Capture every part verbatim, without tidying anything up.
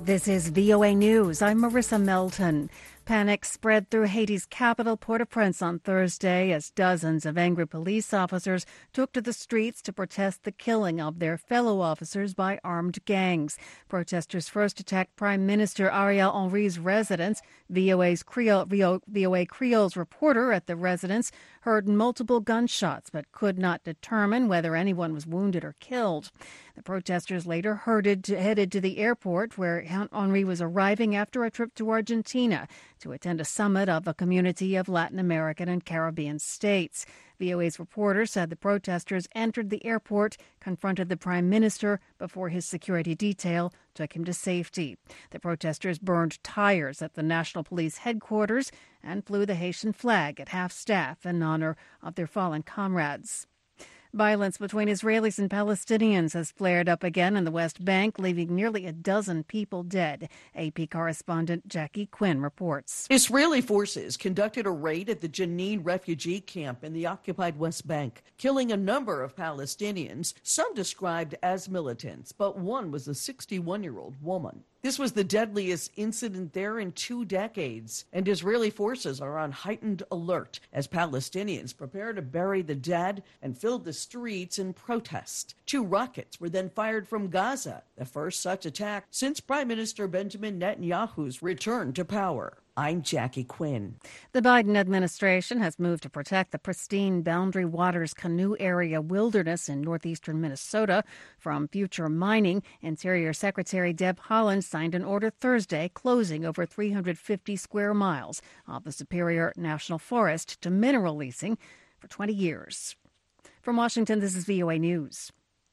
This is V O A News. I'm Marissa Melton. Panic spread through Haiti's capital, Port-au-Prince, on Thursday as dozens of angry police officers took to the streets to protest the killing of their fellow officers by armed gangs. Protesters first attacked Prime Minister Ariel Henry's residence. V O A's Creole, V O A Creole's reporter at the residence heard multiple gunshots but could not determine whether anyone was wounded or killed. The protesters later herded to, headed to the airport where Henry was arriving after a trip to Argentina to attend a summit of a community of Latin American and Caribbean states. V O A's reporter said the protesters entered the airport, confronted the prime minister before his security detail took him to safety. The protesters burned tires at the National Police headquarters and flew the Haitian flag at half-staff in honor of their fallen comrades. Violence between Israelis and Palestinians has flared up again in the West Bank, leaving nearly a dozen people dead. A P correspondent Jackie Quinn reports. Israeli forces conducted a raid at the Jenin refugee camp in the occupied West Bank, killing a number of Palestinians, some described as militants, but one was a sixty-one-year-old woman. This was the deadliest incident there in two decades, and Israeli forces are on heightened alert as Palestinians prepare to bury the dead and fill the streets in protest. Two rockets were then fired from Gaza, the first such attack since Prime Minister Benjamin Netanyahu's return to power. I'm Jackie Quinn. The Biden administration has moved to protect the pristine Boundary Waters Canoe Area wilderness in northeastern Minnesota from future mining. Interior Secretary Deb Haaland signed an order Thursday closing over three hundred fifty square miles of the Superior National Forest to mineral leasing for twenty years. From Washington, this is V O A News.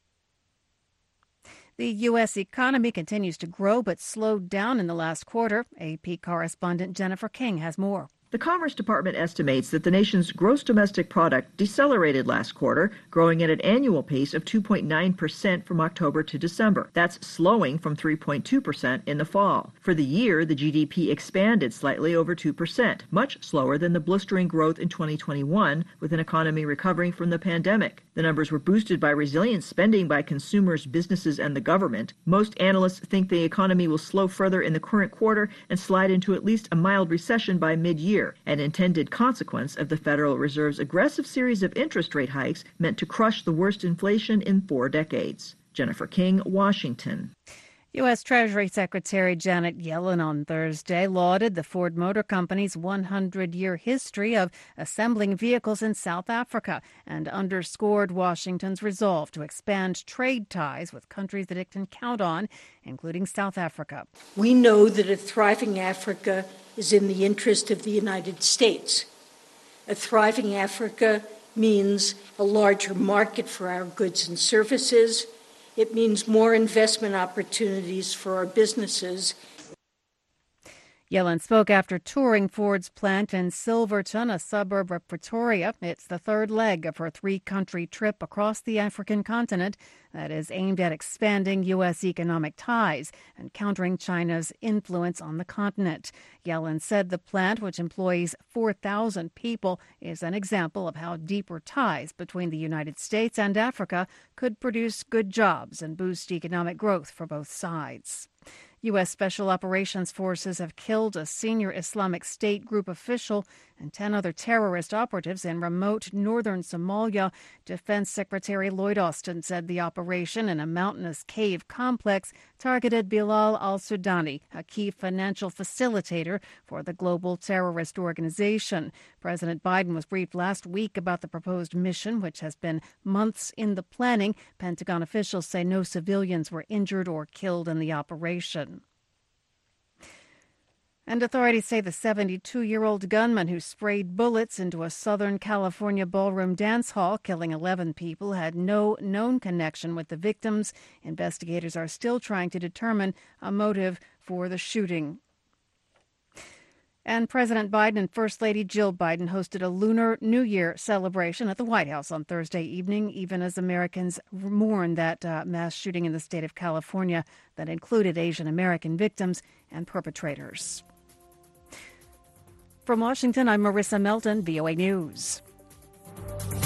The U S economy continues to grow but slowed down in the last quarter. A P correspondent Jennifer King has more. The Commerce Department estimates that the nation's gross domestic product decelerated last quarter, growing at an annual pace of two point nine percent from October to December. That's slowing from three point two percent in the fall. For the year, the G D P expanded slightly over two percent, much slower than the blistering growth in twenty twenty-one, with an economy recovering from the pandemic. The numbers were boosted by resilient spending by consumers, businesses, and the government. Most analysts think the economy will slow further in the current quarter and slide into at least a mild recession by mid-year, an intended consequence of the Federal Reserve's aggressive series of interest rate hikes meant to crush the worst inflation in four decades. Jennifer King, Washington. U S. Treasury Secretary Janet Yellen on Thursday lauded the Ford Motor Company's one hundred year history of assembling vehicles in South Africa and underscored Washington's resolve to expand trade ties with countries that it can count on, including South Africa. We know that a thriving Africa is in the interest of the United States. A thriving Africa means a larger market for our goods and services. It means more investment opportunities for our businesses. Yellen spoke after touring Ford's plant in Silverton, a suburb of Pretoria. It's the third leg of her three-country trip across the African continent that is aimed at expanding U S economic ties and countering China's influence on the continent. Yellen said the plant, which employs four thousand people, is an example of how deeper ties between the United States and Africa could produce good jobs and boost economic growth for both sides. U S. Special Operations Forces have killed a senior Islamic State group official and ten other terrorist operatives in remote northern Somalia. Defense Secretary Lloyd Austin said the operation in a mountainous cave complex targeted Bilal al-Sudani, a key financial facilitator for the global terrorist organization. President Biden was briefed last week about the proposed mission, which has been months in the planning. Pentagon officials say no civilians were injured or killed in the operation. And authorities say the seventy-two-year-old gunman who sprayed bullets into a Southern California ballroom dance hall, killing eleven people, had no known connection with the victims. Investigators are still trying to determine a motive for the shooting. And President Biden and First Lady Jill Biden hosted a Lunar New Year celebration at the White House on Thursday evening, even as Americans mourn that uh, mass shooting in the state of California that included Asian American victims and perpetrators. From Washington, I'm Marissa Melton, V O A News.